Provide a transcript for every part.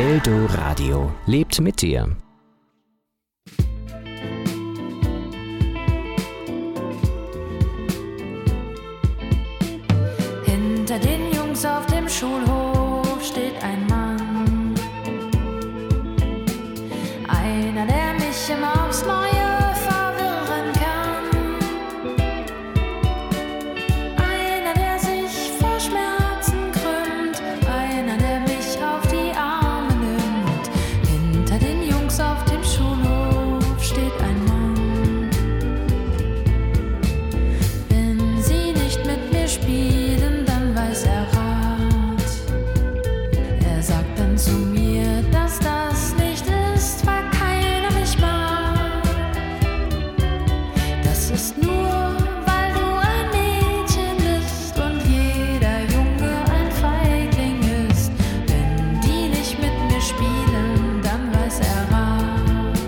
Eldoradio lebt mit dir. Hinter den Jungs auf dem Schulhof steht ein Mann. Einer, der mich immer aufs Neue verwirren kann. Einer, der sich vor Schmerzen krümmt. Einer, der mich auf die Arme nimmt. Hinter den Jungs auf dem Schulhof steht ein Mann. Wenn sie nicht mit mir spielen, dann weiß er Rat. Er sagt dann zu mir, dass das nicht ist, weil keiner mich mag. Das ist nur, weil du ein Mädchen bist und jeder Junge ein Feigling ist. Wenn die nicht mit mir spielen, dann weiß er Rat.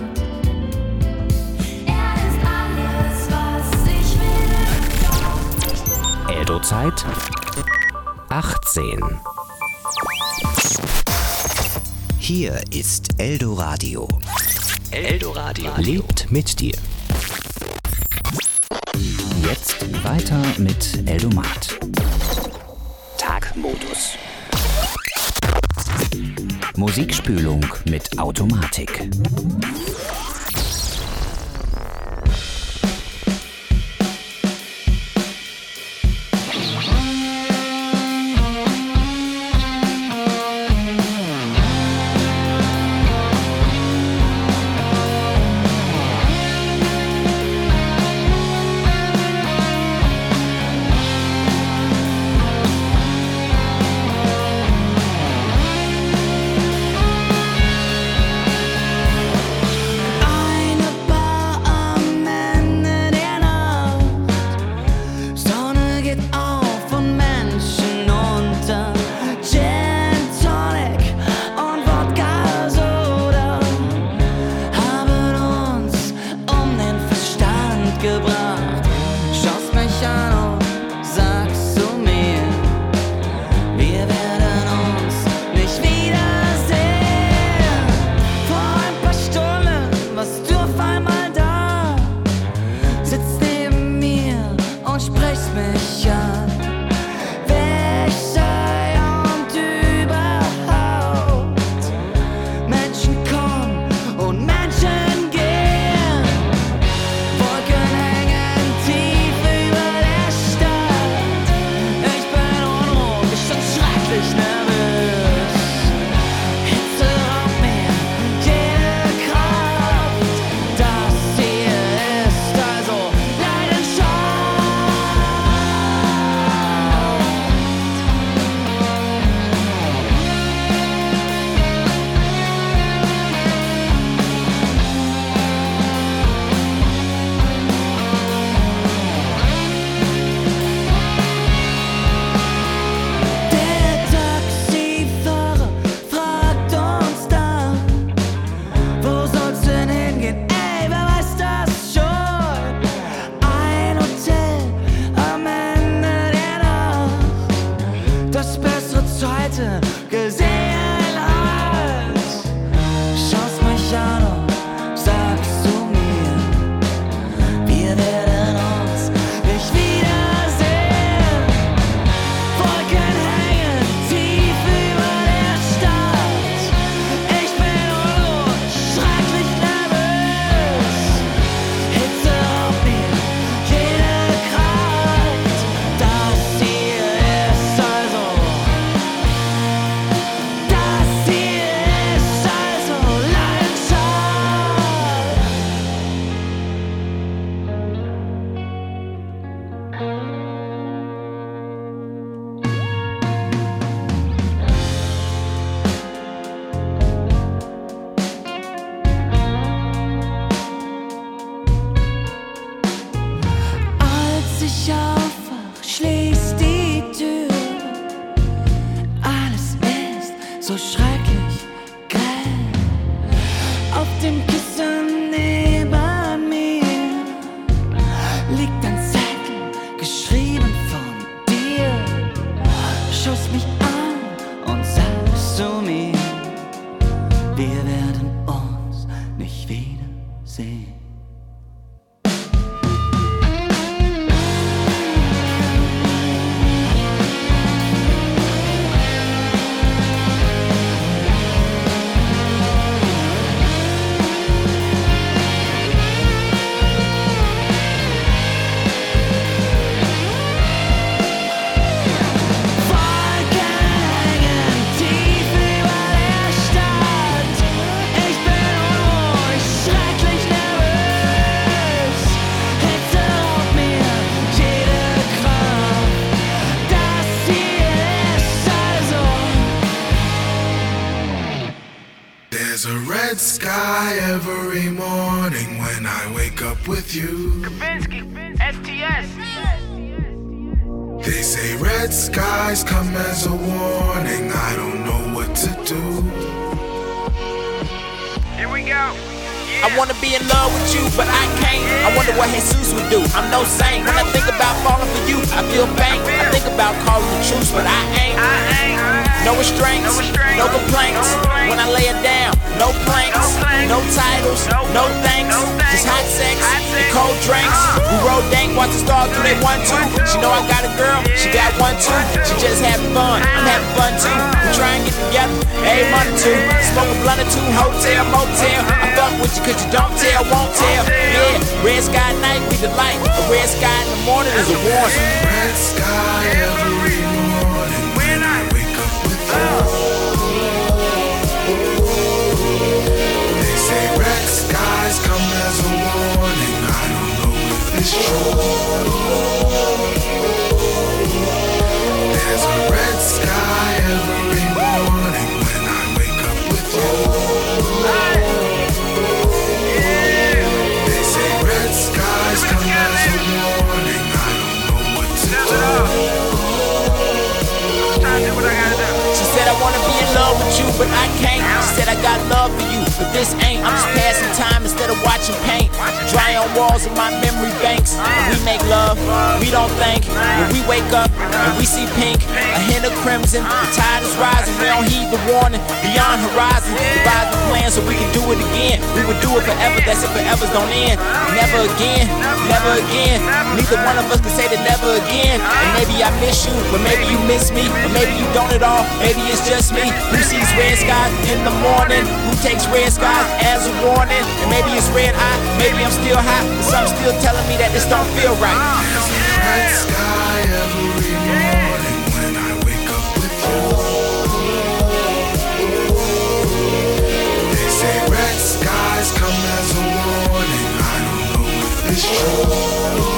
Er ist alles, was ich will. Eldo-Zeit 18. Hier ist Eldoradio. Eldoradio lebt mit dir. Jetzt weiter mit Eldomat. Tagmodus. Musikspülung mit Automatik. Schaust mich an und sagst zu mir, There's a red sky every morning when I wake up with you. Kavinsky, STS. They say red skies come as a warning. I don't know what to do. Here we go. I wanna be in love with you, but I can't. I wonder what Jesus would do. I'm no saint. When I think about falling for you, I feel faint. I think about calling the truth, but I ain't. No restraints, no complaints. When I lay it down, no planks, no titles, no thanks. Just hot sex and cold drinks. We roll dank, watch the stars do they 1-2. She know I got a girl, she got 1-2. She just having fun, I'm having fun too. We try and get together every month or two. Smoke a blunt or two, hotel, motel. I fuck with you cause you don't tell, won't tell. Yeah, red sky at night we delight. A red sky in the morning is a warning. Red sky every morning when I wake up with you. They say red skies come as a warning. I don't know if it's true. There's a red sky every morning when I wake up with you. They say red skies come as a warning. I don't know what to do. She said I wanna be in love with you, but I can't. She said I got love for you, but this ain't. I'm just passing time instead of watching paint. Dry on walls in my memory banks. When we make love, we don't think. When we wake up and we see pink, a hint of crimson, the tide is rising. We don't heed the warning. Beyond horizon, devise the plan so we can do it again. We would do it forever, that's if forevers don't end. Never again, never again. Neither one of us can say that never again. And maybe I miss you, but maybe you miss me, or maybe you don't at all. Maybe it's just me who sees red skies in the morning, who takes red skies as a warning. And maybe it's red eye, maybe I'm still high, but some still telling me that this don't feel right. There's a red sky every morning when I wake up with you. They say red skies come as a warning. I don't know if it's true.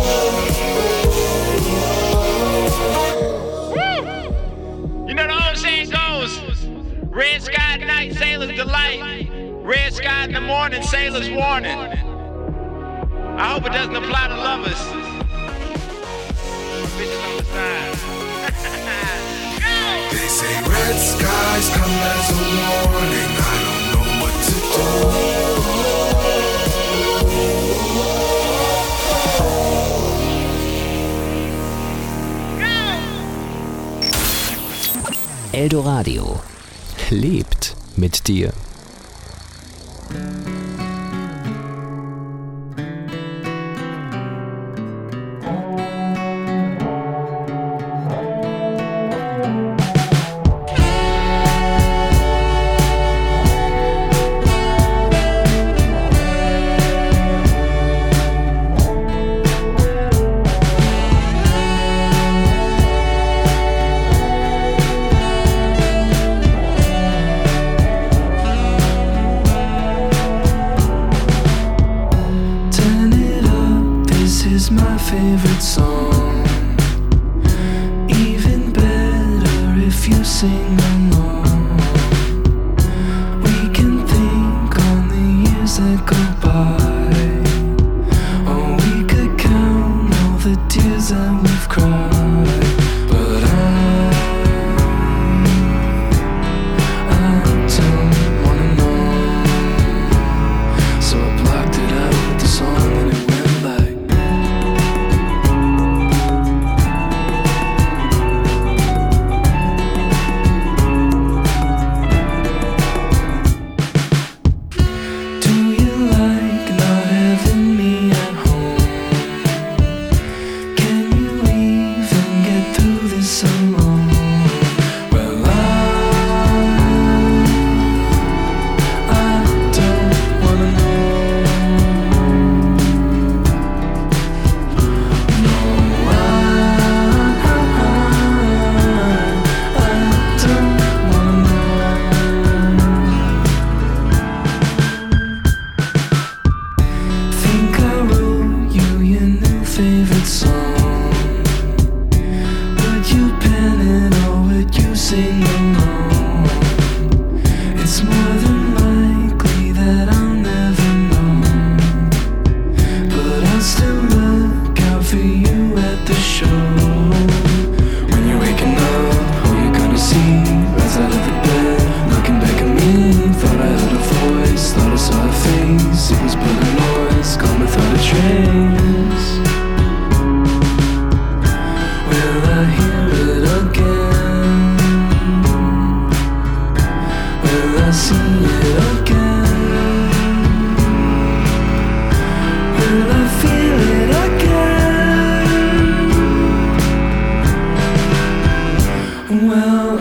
You know the old saying goes, red sky at night, sailor's delight. Red sky in the morning, sailor's warning. I hope it doesn't apply to lovers. Bitches on the side. They say red skies come as a warning. I don't know what to do. Eldoradio lebt mit dir. I see it again? Will I feel it again? Well,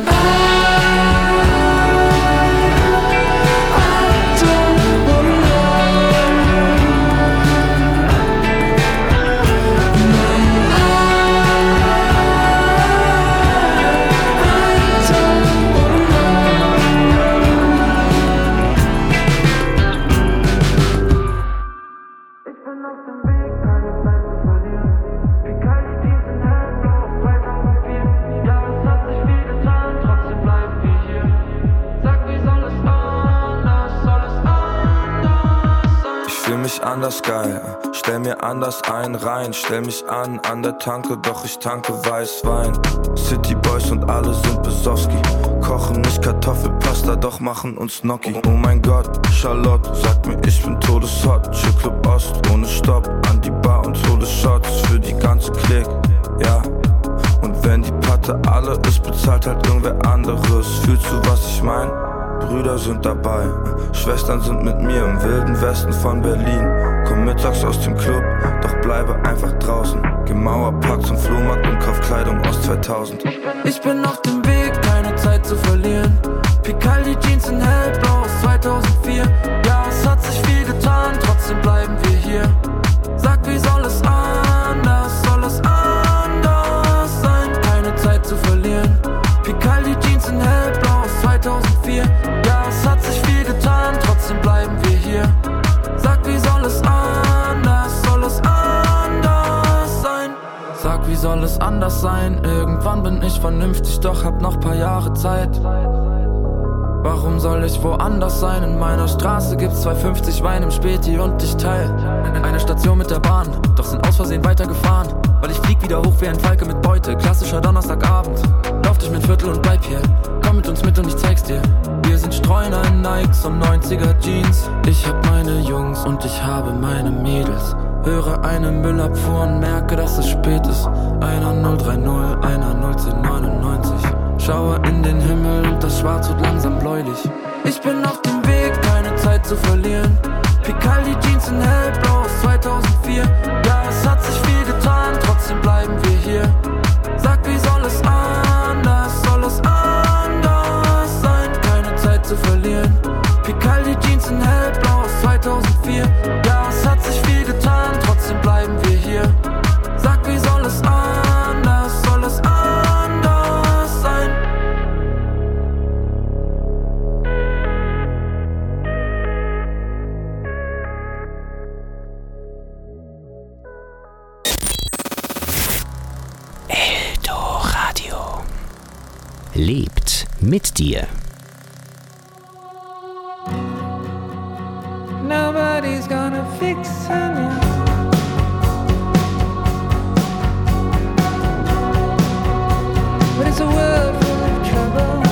anders geil, stell mir anders ein rein, stell mich an der Tanke, doch ich tanke Weißwein. City Boys und alle sind Besowski, kochen nicht Kartoffelpasta, doch machen uns Gnocchi. Oh mein Gott, Charlotte sagt mir, ich bin todeshot. Chill-Club Ost, ohne Stopp, an die Bar und hole Shots für die ganze Klick, ja. Und wenn die Patte alle ist, bezahlt halt irgendwer anderes. Fühlst du, was ich mein? Brüder sind dabei, Schwestern sind mit mir im wilden Westen von Berlin. Komm mittags aus dem Club, doch bleibe einfach draußen. Geh Mauerpark zum Flohmarkt und kauf Kleidung aus 2000. Ich bin auf dem Weg, keine Zeit zu verlieren. Picaldi Jeans in hellblau aus 2004. Ja, es hat sich viel getan, trotzdem bleiben wir hier. Sag, wie soll es anders sein? Keine Zeit zu verlieren. Picaldi Jeans in hellblau aus 2004. Ja, es hat sich viel getan, trotzdem bleiben wir hier. Sag, wie soll es anders sein? Sag, wie soll es anders sein? Irgendwann bin ich vernünftig, doch hab noch paar Jahre Zeit. Warum soll ich woanders sein? In meiner Straße gibt's 2,50 Wein im Späti und ich teil eine Station mit der Bahn, doch sind aus Versehen weitergefahren. Weil ich flieg wieder hoch wie ein Falke mit Beute, klassischer Donnerstagabend. Lauf durch mein Viertel und bleib hier, komm mit uns mit und ich zeig's dir. Wir sind Streuner in Nikes und 90er Jeans. Ich hab meine Jungs und ich habe meine Mädels. Höre eine Müllabfuhr und merke, dass es spät ist. Einer 030, einer 01099. Schaue in den Himmel und das Schwarz wird langsam bläulich. Ich bin auf dem Weg, keine Zeit zu verlieren. Picaldi Jeans in hellblau aus 2004. Ja, es hat sich viel getan, trotzdem bleiben wir hier. Sag, wie soll es anders sein? Keine Zeit zu verlieren. Picaldi Jeans in hellblau aus 2004. Ja, es hat sich viel getan, trotzdem bleiben wir hier. Sag, wie soll es anders sein? Eldoradio lebt mit dir. Nobody's gonna fix it. But it's a world full of trouble.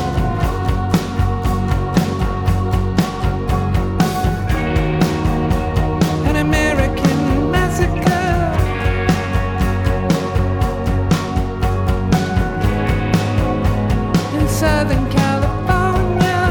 An American massacre. In Southern California.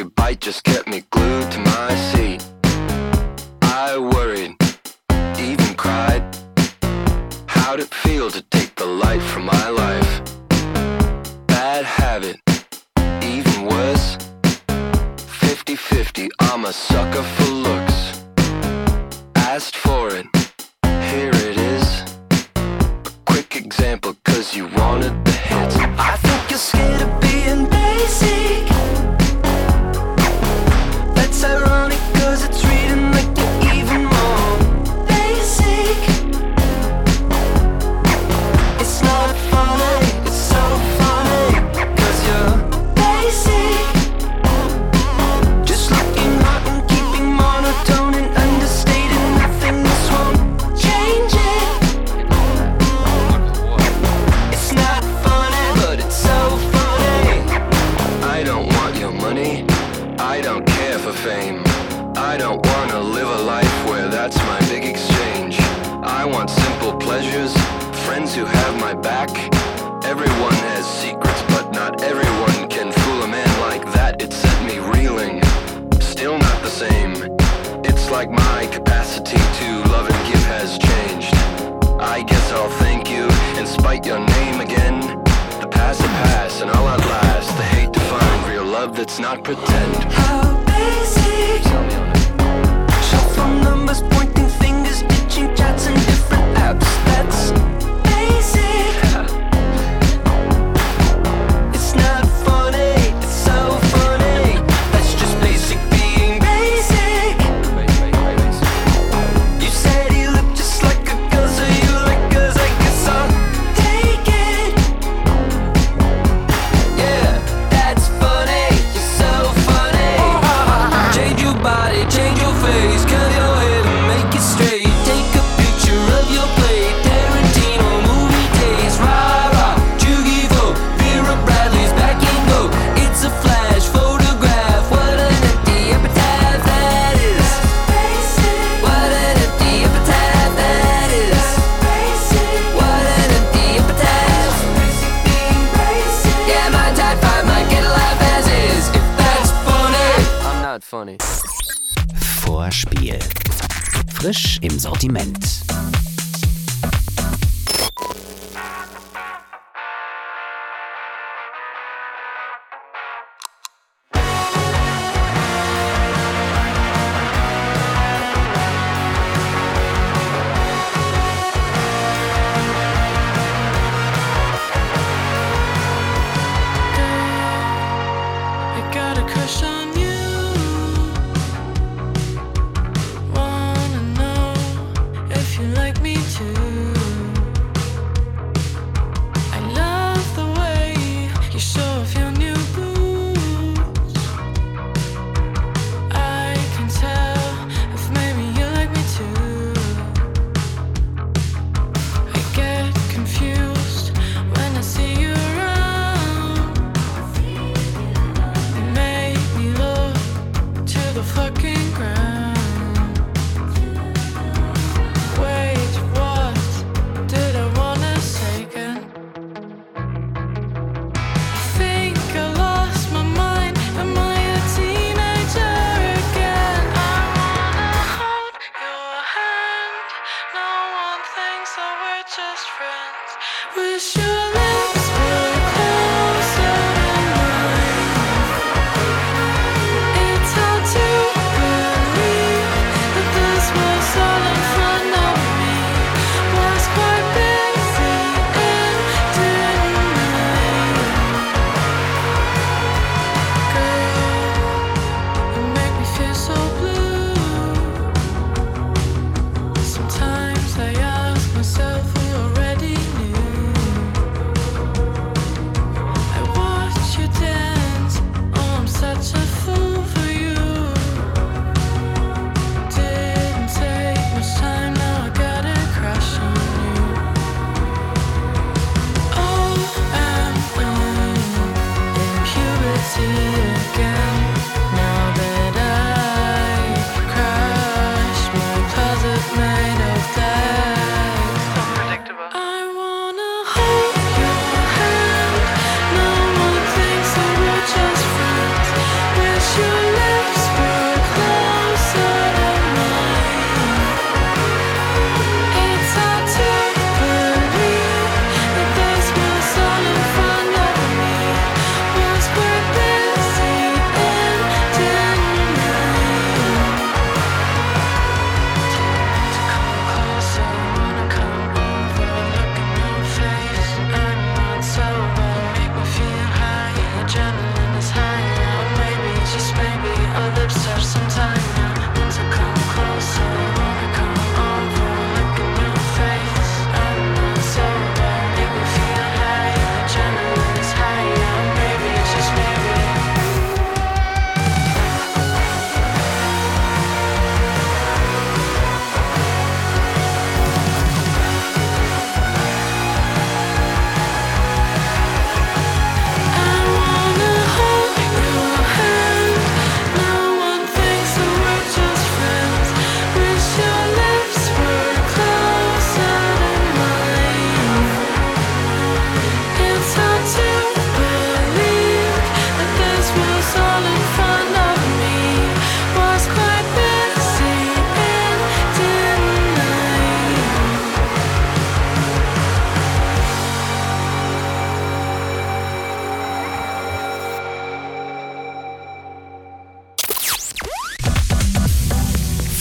every bite just kept me glued to my seat. I worried, even cried. How'd it feel to take the light from my life? Bad habit, even worse. 50-50, I'm a sucker for looks. Asked for it, here it is. A quick example, cause you wanted the hits. I think you're scared of being basic. That's ironic, cause it's reading like you're even more basic. It's not funny, it's so funny, cause you're basic. Just looking hot and keeping monotone and understating nothing. This won't change it. It's not funny, but it's so funny. I don't want your money, I don't care for fame. I don't wanna live a life where that's my big exchange. I want simple pleasures, friends who have my back. Everyone has secrets, but not everyone can fool a man like that. It set me reeling, still not the same. It's like my capacity to love and give has changed. I guess I'll thank you and spite your name again. The past will pass and I'll outlast the hate to find real love that's not pretend. How basic? Tell me on it. Shuffle numbers, pointing fingers, ditching chats and different apps. That's basic. It's not funny, it's so funny. That's just basic being basic. You said he looked just like a girl, so you like girls, I guess I'll take it. Yeah, that's funny, you're so funny. Change your body, change your face, curl your head and make it straight. Take a picture of your plate, Tarantino movie days. Rah rah, Jugi-Vo, Vera Bradley's back in go. It's a flash photograph, what an empty epitaph that is. What an empty epitaph that is. What an empty epitaph. Yeah, my type 5 might get a laugh as is. If that's funny, I'm not funny. Vorspiel. Frisch im Sortiment. I got a crush on you. Wanna know if you like me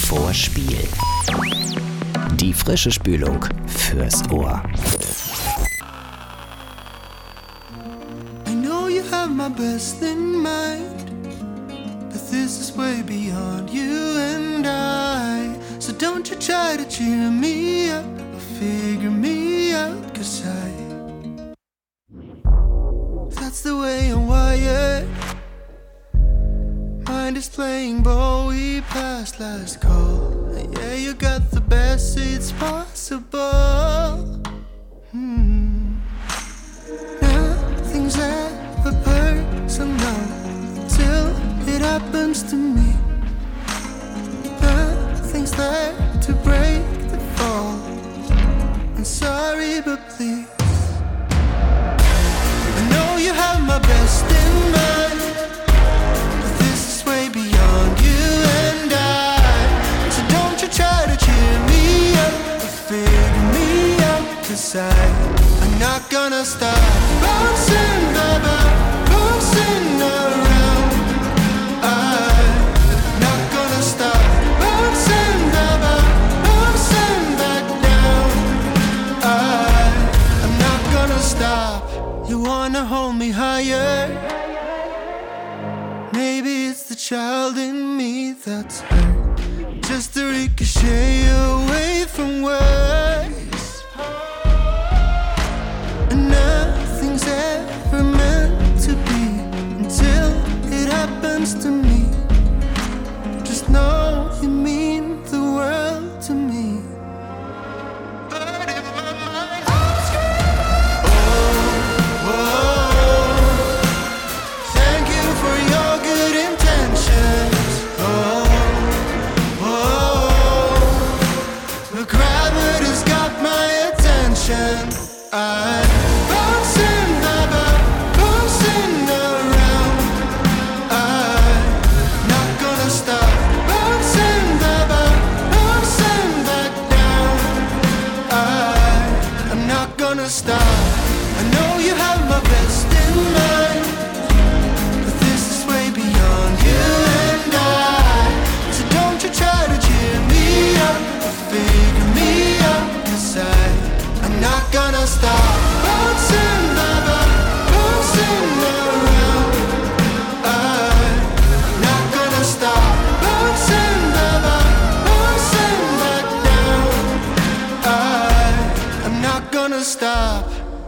Vorspiel. Die frische Spülung fürs Ohr. I know you have my best in mind, but this is way beyond you and I. So don't you try to cheer me up or figure me out, 'cause that's the way I'm wired. Mind is playing Bowie past last call. Yeah, you got the best seats possible. Nothing's ever personal till it happens to me. Nothing's there to break the fall. I'm sorry, but please, I know you have my best in mind, but this is way beyond you and I. So don't you try to cheer me up or figure me out, 'cause I'm not gonna stop bouncing, baby, bouncing around. I'm not gonna stop bouncing, baby, bouncing back down. I'm not gonna stop. You wanna hold me higher? Maybe it's the child in me that's hurt, just to ricochet away from words. And nothing's ever meant to be until it happens to me. Just know you mean the world to me. But if my mind goes thank you for your good intentions. The gravity's got my attention. I'm bouncing, baby, bouncing around. I'm not gonna stop bouncing, baby, bouncing back down. I'm not gonna stop. I know you have my best in mind, but this is way beyond you and I. So don't you try to cheer me up or figure me out, 'cause I'm not gonna stop bouncing, baby, bouncing around. I'm not gonna stop bouncing, baby, bouncing back down. I'm not gonna stop.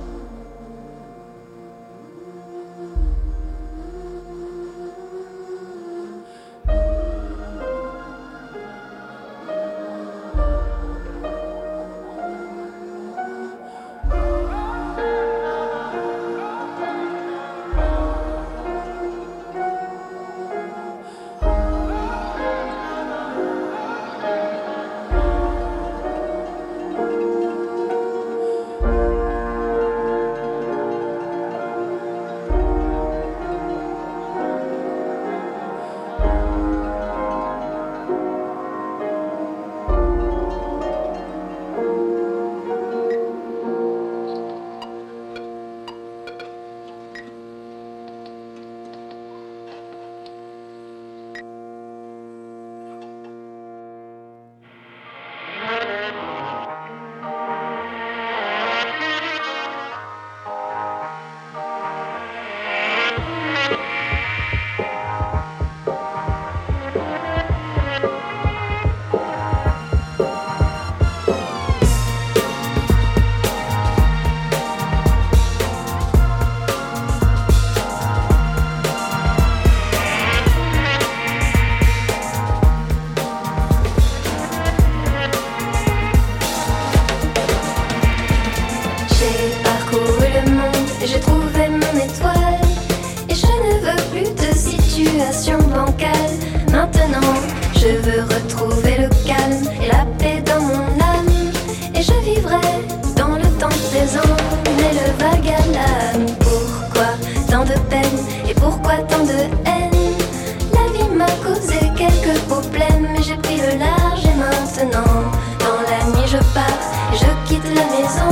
Je veux retrouver le calme et la paix dans mon âme, et je vivrai dans le temps présent. Mais le vague à l'âme, pourquoi tant de peine et pourquoi tant de haine? La vie m'a causé quelques problèmes, mais j'ai pris le large et maintenant dans la nuit je pars et je quitte la maison,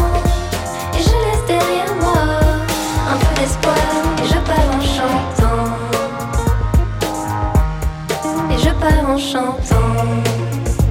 et je laisse derrière moi un peu d'espoir, et je pars en chantant, et je pars en chantant.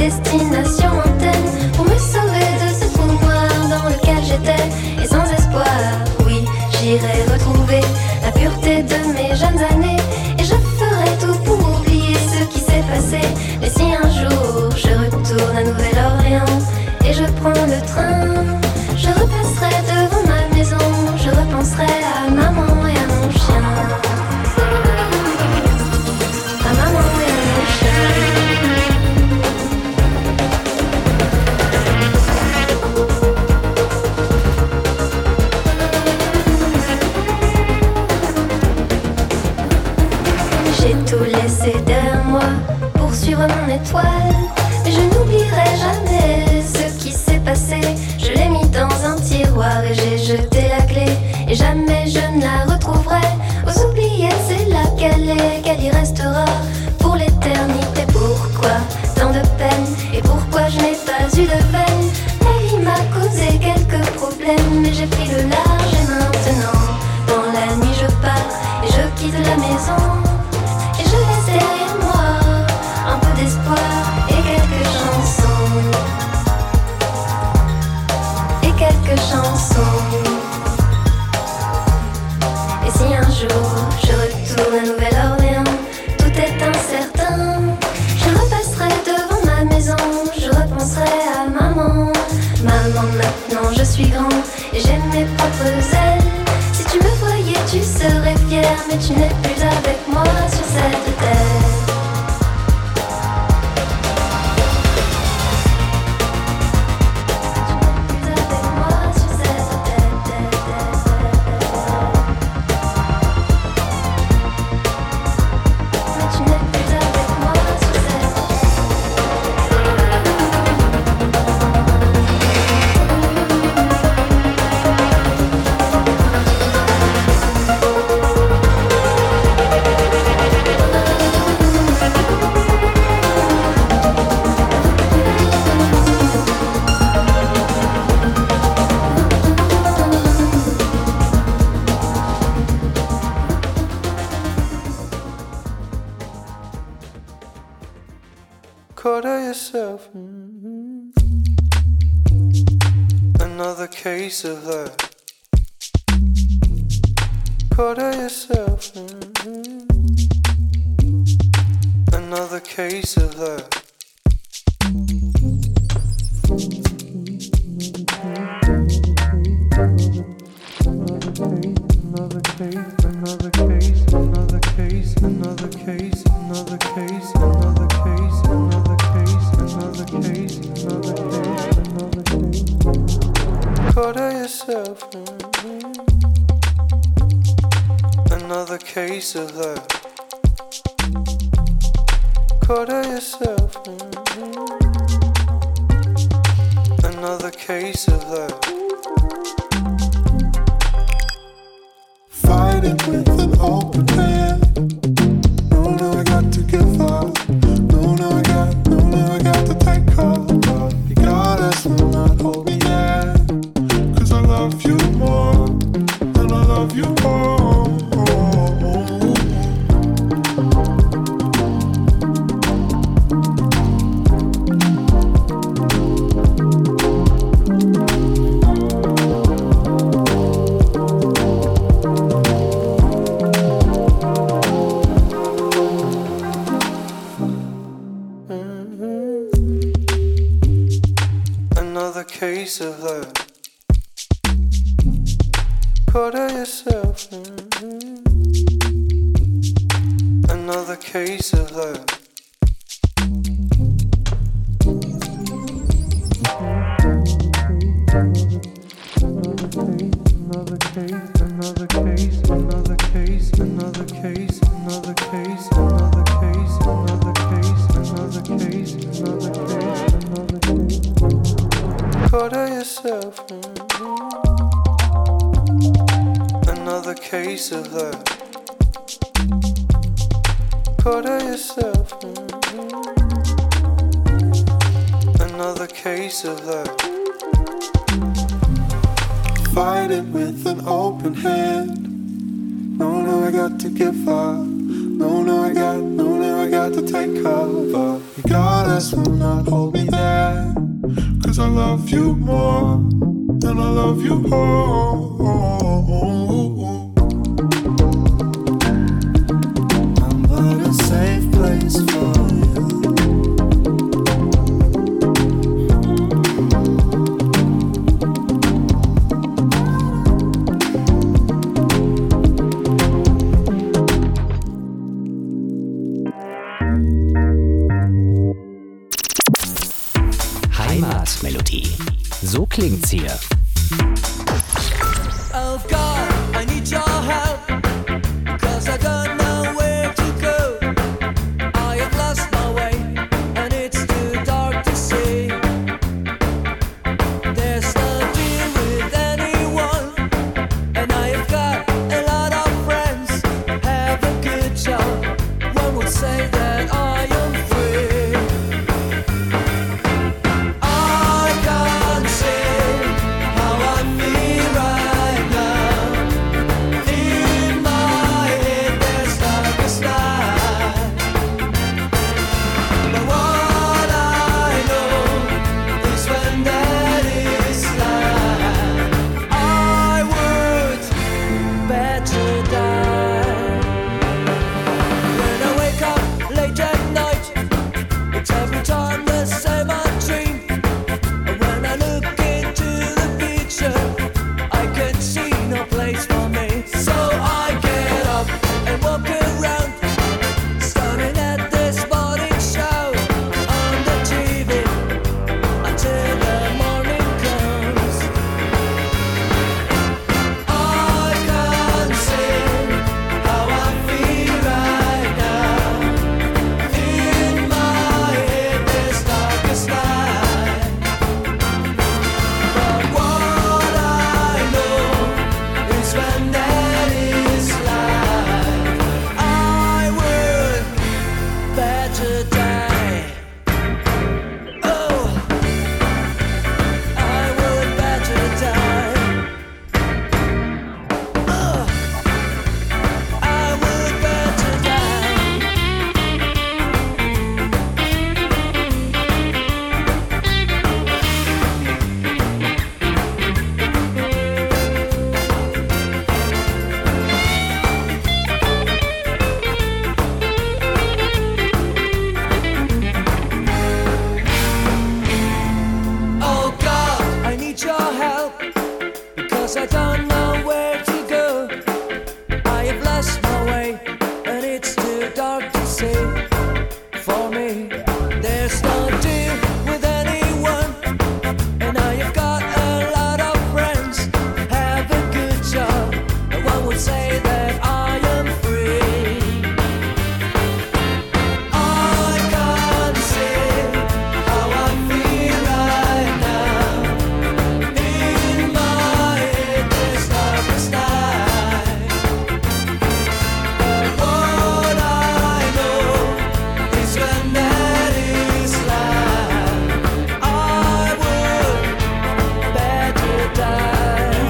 destination antenne pour me sauver de ce trou noir dans lequel j'étais et sans espoir. Oui, j'irai retrouver la pureté de mes jeunes années et je ferai tout pour oublier ce qui s'est passé. Mais si un jour je retourne à Nouvelle-Orléans et je prends le train, je repasserai devant ma maison, je repenserai à maman et à mon chien. À maman et à mon chien. J'ai tout laissé derrière moi pour suivre mon étoile, mais je n'oublierai jamais ce qui s'est passé. Je l'ai mis dans un tiroir et j'ai jeté la clé, et jamais je ne la retrouverai. Aux oubliés, c'est là qu'elle y restera pour l'éternité. Pourquoi tant de peine et pourquoi je n'ai pas eu de veine? La vie m'a causé quelques problèmes, mais j'ai pris le large et maintenant dans la nuit je pars et je quitte la maison. Et je laisse derrière moi un peu d'espoir et quelques chansons. Et quelques chansons. Et si un jour je retourne à Nouvelle-Orléans, tout est incertain. Je repasserai devant ma maison, je repenserai à maman. Maman, maintenant je suis grand et j'ai mes propres ailes. Si tu me voyais, tu serais fier, mais tu n'es plus avec moi sur cette terre. Quarter yourself. Another case of that. Quarter yourself. Another case of that. Another case, another case, another case, another case, another case, another case, another case, another case, another case, another case. Quarter yourself. Another case of that. Quarter yourself. Another case of that. Fighting with an open hand. No, I got to give up. No, I got to take cover. You gotta not hold me yet. 'Cause I love you more, and I love you more. Another case of that. Quarter yourself. Another case of that. Another case, another case, another case, another case, another case, another case, another case, another case, another case, another case. Quarter yourself. Another case of that. Quarter yourself. Another case of that. Fight it with an open hand. No, I got to give up. I got to take cover. Regardless will not hold me there. 'Cause I love you more, and I love you more. I'm but a safe place for you. Heimatmelodie. So klingt's hier. Oh God, I need your help, 'cause I don't know where to go. I have lost my way, and it's too dark to see. There's no deal with anyone, and I have got a lot of friends. Have a good job, one would say that I am free. I can't see how I feel right now. In my head there's dark as night, but what I know is when that is light, I would better die. When I wake up late at night, it's every time the same I dream. And when I look into the future, I can see no place for me. So I get up and walk around, staring at this morning show on the TV until the morning comes. I can't see how I feel right now. In my head there's dark as night, but what I know is when that is light, I would better die. Oh, I would better die. Oh, I would better die. Oh God, I need your help, because I don't know where to go. I have lost my way, and it's too dark to see. For me, there's no deal with anyone, and I have got a lot of friends. Have a good job, and one would say that I am free. I can't see how I feel right now. In my head there's dark as night, but what I know is when that is light, I would better die.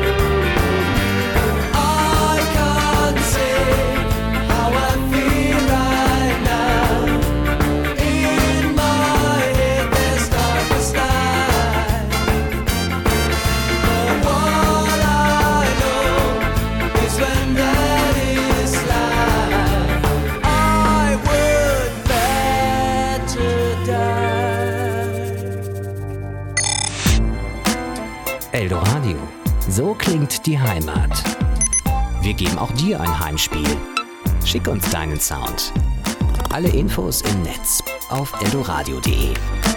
I can't see how I feel right now. In my head there's dark as night, but what I know is when that is light, I would better die. Eldoradio. So klingt die Heimat. Wir geben auch dir ein Heimspiel. Schick uns deinen Sound. Alle Infos im Netz auf eldoradio.de.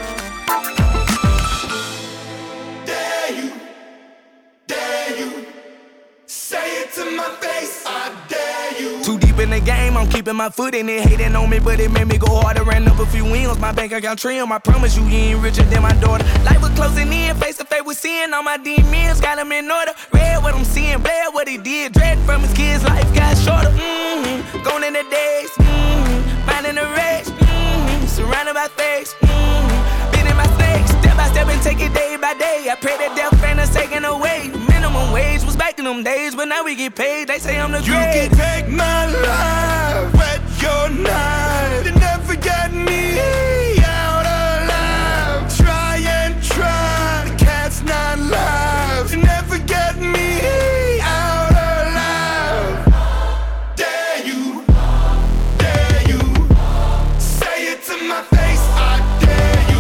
Say it to my face, I dare you. Too deep in the game, I'm keeping my foot in it. Hating on me, but it made me go harder. Ran up a few wins, my bank account trim. I promise you, you ain't richer than my daughter. Life was closing in, face to face with sin. All my demons got them in order. Read what I'm seeing, bled what he did. Dread from his kids, life got shorter. Gone in the days, finding the race. Surrounded by fakes, been in my snakes. Step by step and take it day by day. I pray that death ain't us taken away. Minimum wage was back in them days, but now we get paid. They say I'm the You great. can take my life, but your knife. You never get me out alive. Try and try, the cat's not live. You never get me out alive. Dare you, say it to my face. I dare you,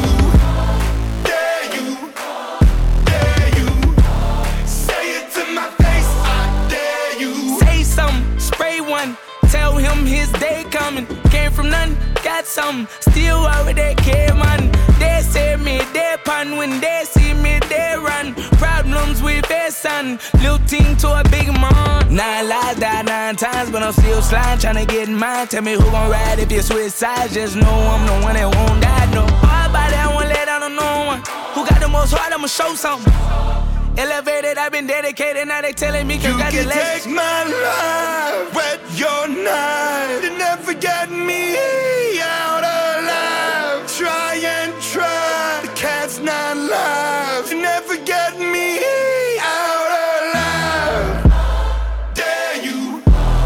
say it to my face. I dare you. Say something, spray one. Tell him his day coming. Came from nothing, got something. Still over there, care man. They say me, they pun. When they see me, they run. Problems with their son. Little team to a big man. 9 lives, died 9 times, but I'm still sliding, tryna get mine. Tell me who gon' ride if you switch sides. Just know I'm the one that won't die. No, all about that, I won't let down on no one. Who got the most heart, I'ma show something. Elevated, I've been dedicated, now they telling me congratulations. You can take my life, wet your knife. You never get me out alive. Try and try, the cat's not live. You never get me out alive. Dare you,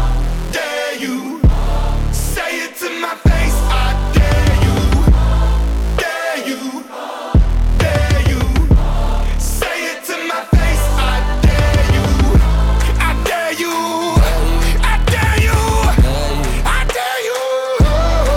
say it to my face. I dare you, say it to my face. I dare you, I dare you, I dare you, I dare you.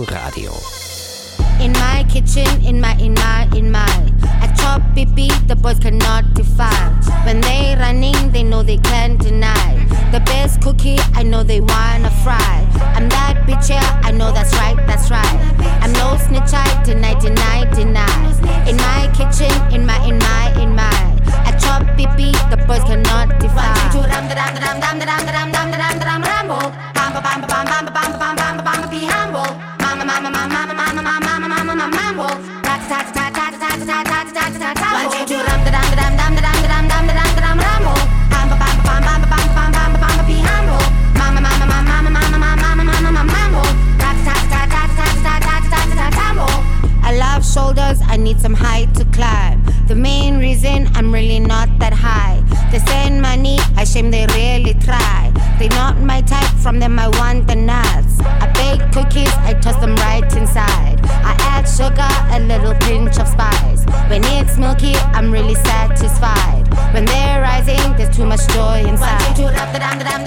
Eldoradio. In my kitchen, in my I chop BB, the boys cannot defy. When they running, they know they can't deny. The best cookie, I know they wanna fry. I'm that bitch, yeah, I know that's right. I'm no snitch, I deny. In my kitchen, in my I chop BB, the boys cannot defy. Be humble. Mama, mambo. One, two, two, ram, rambo. Be humble. Mama, mambo. I love shoulders, I need some height to climb. The main reason I'm really not that high. They send money, I shame they really try. They not my type, from them I want the nuts. I bake cookies, I toss them right inside. I add sugar, a little pinch of spice. When it's milky, I'm really satisfied. When they're rising, there's too much joy inside. One, two, two, rambo.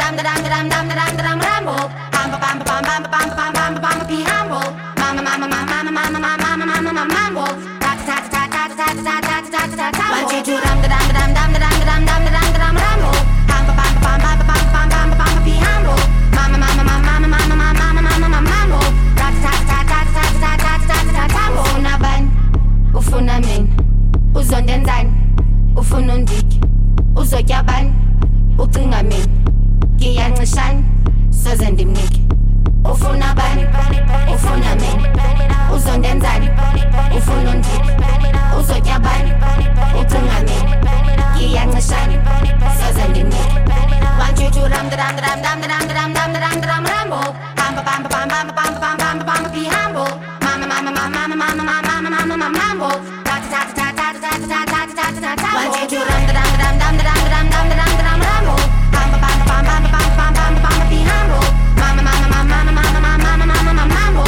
Be humble. Mama, mambo. One, two, two, rambo. Be humble. Mama, mambo. Ufuna bani, ufuna mina, uzondenzani, ufuna undiki, uzotya bani, ucinga mina, ngiyancishana, soze ndimnike. Ufuna bani, ufuna mina, uzondenzani, ufuna undiki, uzotya bani, ucinga mina, ngiyancishana, soze ndimnike. One, two, two, rambo. Be humble. Mama, mambo. One, two, two, rambo. Be humble. Mama, mambo.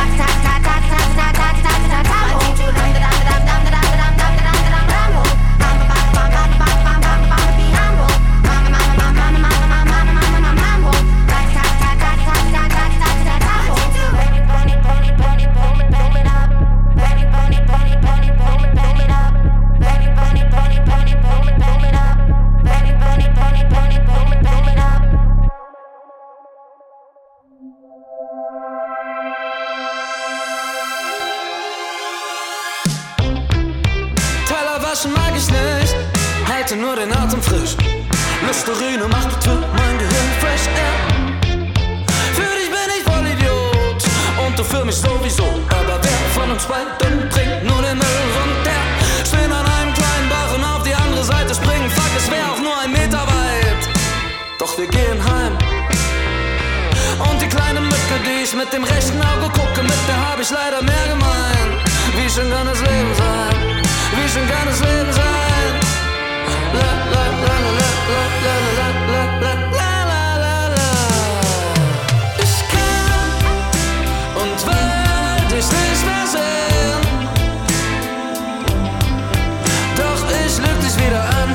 Mag ich nicht, halte nur den Atem frisch. Listerine macht mein Gehirn fresh air. Für dich bin ich voll Idiot und du für mich sowieso. Aber wer von uns beiden bringt nur den Müll runter? Stehen an einem kleinen Bach und auf die andere Seite springen. Fuck, es wär auch nur 1 Meter weit. Doch wir gehen heim. Und die kleine Mücke, die ich mit dem rechten Auge gucke, mit der hab ich leider mehr gemein. Wie schön kann das Leben sein? Wie schön kann das Leben sein? La la la la la la la la la la la la. Ich kann und will dich nicht mehr sehen. Doch ich lüg dich wieder an.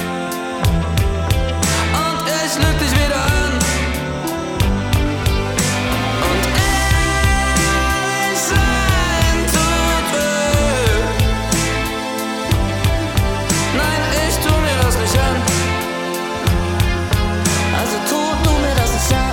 Und ich lüg dich wieder an. Und ehrlich sein tut weh. Nein, ich tu mir das nicht an. Also tu mir das nicht an.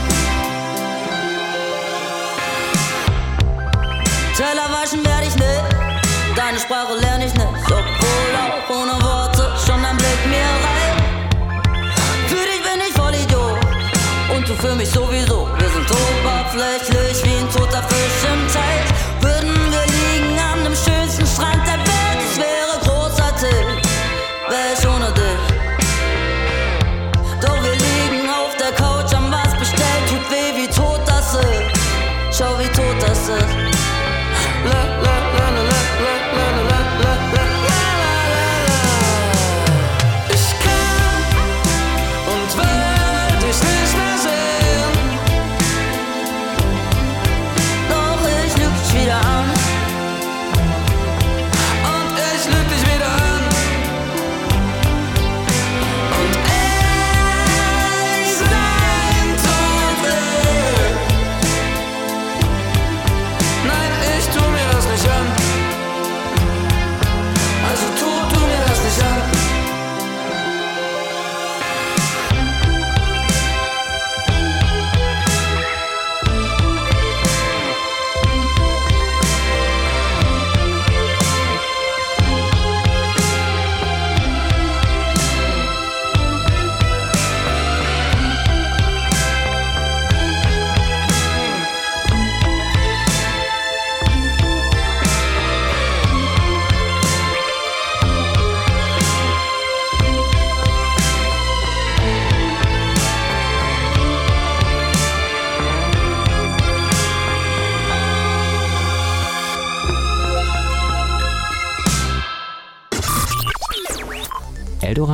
Teller waschen werd ich nicht, deine Sprache lerne ich nicht. Obwohl auch ohne Worte schon ein Blick mir reicht. Für dich bin ich voll Idiot und du für mich sowieso. Wir sind oberflächlich wie ein toter Fisch im Teich. Würden wir liegen an dem schönsten Strand der Welt, es wäre großartig, wär ich ohne dich. Doch wir liegen auf der Couch, haben was bestellt, tut weh, wie tot das ist. Schau, wie tot das ist. La la la la la la la la la la la. Ich kann und will dich nicht mehr sehen. Doch ich lüg dich wieder an. Und ich lüg dich wieder an. Und ehrlich sein tut weh.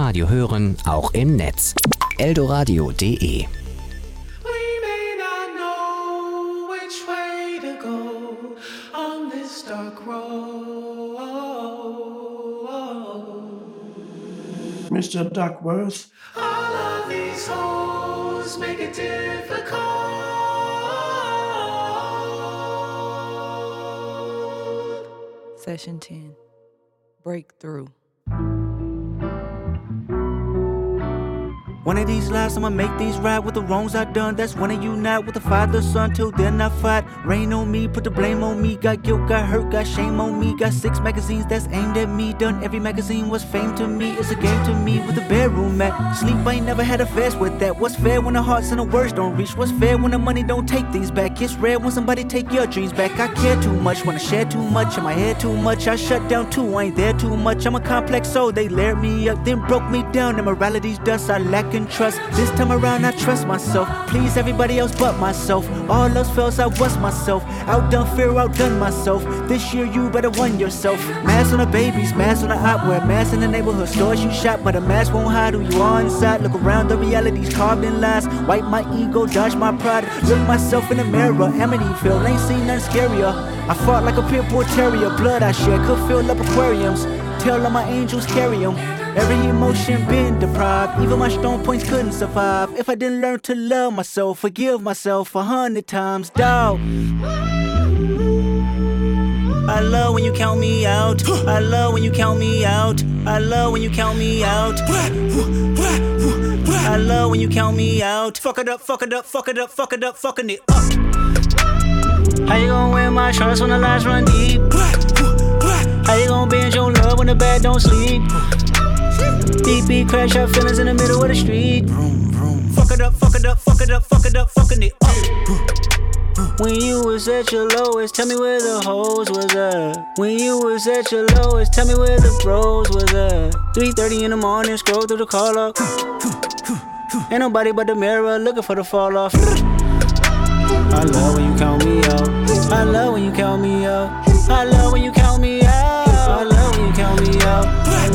Eldoradio hören, auch im Netz. eldoradio.de. We may not know which way to go on this dark road. Mr. Duckworth. All of these holes make it difficult. Session 10. Breakthrough. One of these lives I'ma make these right with the wrongs I done. That's when I unite with the father, son. Till then I fight. Rain on me, put the blame on me. Got guilt, got hurt, got shame on me. Got 6 magazines that's aimed at me. Done every magazine was fame to me. It's a game to me with the bedroom mat. Sleep, I ain't never had a fast with that. What's fair when the hearts and the words don't reach? What's fair when the money don't take things back? It's rare when somebody take your dreams back. I care too much, wanna share too much. In my head too much, I shut down too. I ain't there too much. I'm a complex soul. They layered me up, then broke me down. Immorality's dust, I lack in trust. This time around I trust myself. Please everybody else but myself. All else fails, I was myself. Outdone fear, outdone myself. This year you better won yourself. Mask on the babies, mask on the opwear. Mask in the neighborhood stores you shop, but a mask won't hide who you are inside. Look around, the reality's carved in lies. Wipe my ego, dodge my pride. Look myself in the mirror, Amityville, ain't seen nothing scarier. I fought like a pit bull terrier. Blood I shed could fill up aquariums. Tell all my angels carry them. Every emotion been deprived. Even my strong points couldn't survive. If I didn't learn to love myself, forgive myself 100 times, dawg. I love when you count me out. I love when you count me out. I love when you count me out. I love when you count me out. Fuck it up, fuck it up, fuck it up, fuck it up, fucking it up. How you gonna wear my trust when the lies run deep? How you gonna bend your love when the bed don't sleep? Deep beat, crash out feelings in the middle of the street. Fuck it up, fuck it up, fuck it up, fuck it up, fucking it up. When you was at your lowest, tell me where the hoes was at. When you was at your lowest, tell me where the bros was at. 3:30 in the morning, scroll through the call up. Ain't nobody but the mirror looking for the fall off. I love when you count me out. I love when you count me out. I love when you count me out. I love when you count me out.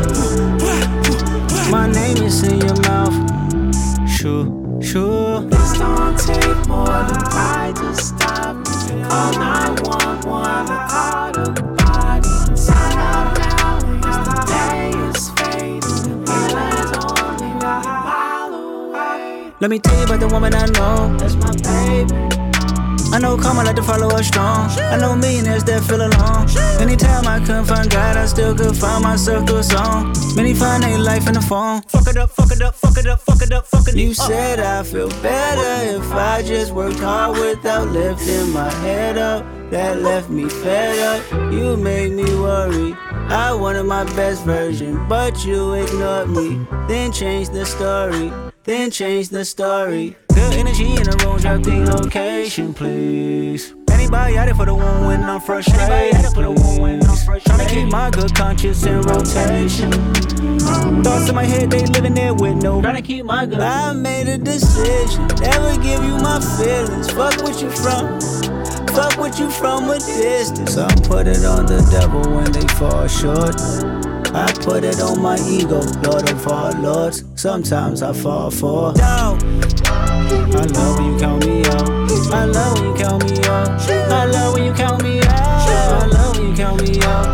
My name is in your mouth. Sure, sure. This don't take more than pride to stop me. Call 911, out of body. Inside out now, as the day is fading. Feelings only a mile away. Let me tell you about the woman I know. That's my baby. I know karma like to follow us strong. I know millionaires that feel alone. Anytime I couldn't find God, I still could find myself through a song. Many find their life in the phone. Fuck it up, fuck it up, fuck it up, fuck it up, fuck it up. You said I feel better if I just worked hard without lifting my head up. That left me fed up. You made me worry. I wanted my best version, but you ignored me. Then changed the story. Then change the story. Good energy in the room, drop the location, please. Anybody out there for the one when I'm frustrated? Tryna keep my good conscience in rotation. Thoughts in my head, they living there with no. Tryna keep my good. I made a decision, never give you my feelings. Fuck what you from. Fuck with you from a distance. I put it on the devil when they fall short. I put it on my ego, Lord of all lords. Sometimes I fall for doubt. I love when you count me out. I love when you count me out. I love when you count me out. I love when you count me out.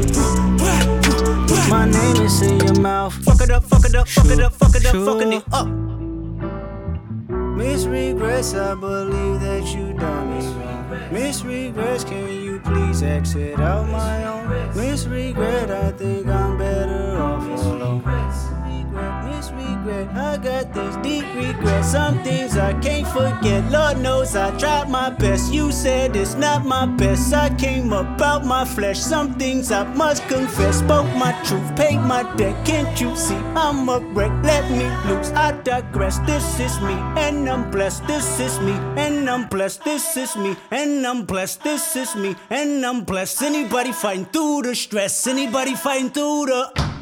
My name is in your mouth. Fuck it up, fuck it up, fuck it up, fuck it up, fucking it up. Miss regrets, I believe that you done me. Miss regrets, can you please exit out my own? Miss regret, I think I'm better off alone. Miss regret, I got these deep regrets. Some things I can't forget. Lord knows I tried my best. You said it's not my best. I came about my flesh. Some things I must confess. Spoke my truth, paid my debt. Can't you see I'm a wreck? Let me loose. I digress. This is me, and I'm blessed. This is me, and I'm blessed. This is me, and I'm blessed. This is me, and I'm blessed. Anybody fighting through the stress? Anybody fighting through the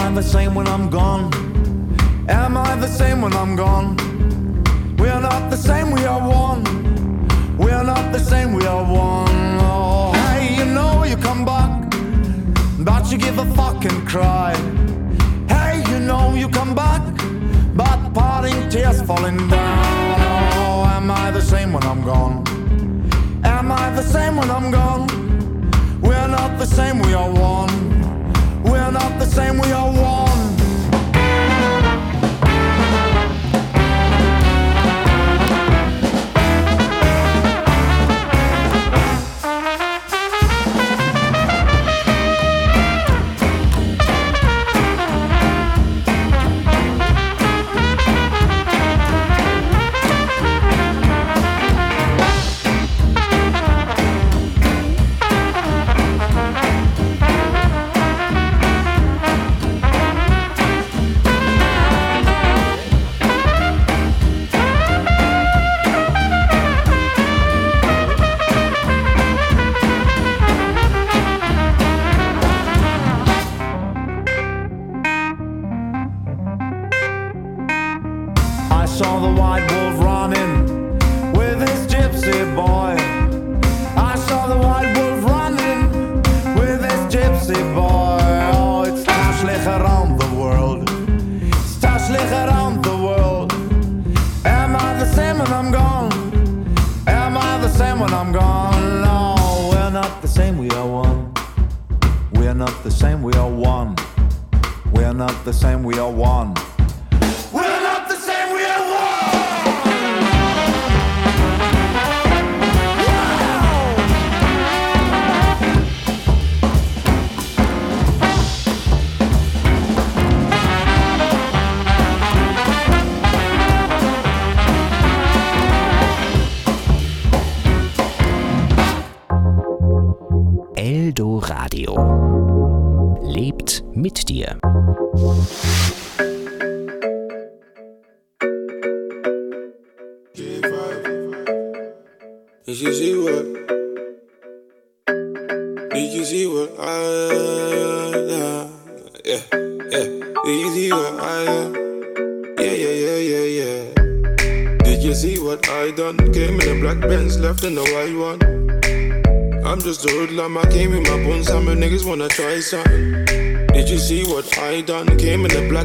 I the same when I'm gone? Am I the same when I'm gone? We are not the same, we are one. We are not the same, we are one. Oh, hey, you know you come back, but you give a fucking cry. Hey, you know you come back, but parting tears falling down. Oh, am I the same when I'm gone? Am I the same when I'm gone? We are not the same, we are one. We are not the same, we are one. Eldoradio lebt mit dir. Did you see what? Did you see what I yeah. Did you see what I yeah. Did you see what I done? Came in a black Benz, left in a white one. I'm just a hoodlum, I came with my bones, some niggas wanna try something. Did you see what I done? Came in a black